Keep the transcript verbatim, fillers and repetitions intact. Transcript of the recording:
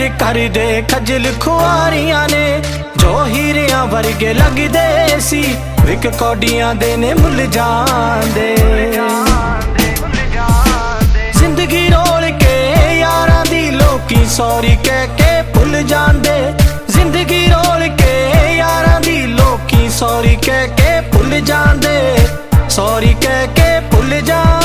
ਕਰਦੇ ਖਜਲ ਖੁਆਰੀਆਂ ਨੇ ਜੋ ਹੀਰਿਆਂ ਵਰਗੇ ਲੱਗਦੇ ਸੀ ਵਿਕ ਕੌਡੀਆਂ ਦੇ ਨੇ ਮੁੱਲ ਜਾਂਦੇ। ਜ਼ਿੰਦਗੀ ਰੋਲ ਕੇ ਯਾਰਾਂ ਦੀ ਲੋਕੀ ਸੌਰੀ ਕਹਿ ਕੇ ਭੁੱਲ ਜਾਂਦੇ। ਜ਼ਿੰਦਗੀ ਰੋਲ ਕੇ ਯਾਰਾਂ ਦੀ ਲੋਕੀ ਸੌਰੀ ਕਹਿ ਕੇ ਭੁੱਲ ਜਾਂਦੇ। ਸੌਰੀ ਕਹਿ ਕੇ ਭੁੱਲ ਜਾਂਦੇ।